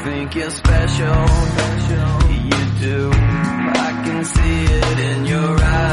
think you're special, you do. I can see it in your eyes.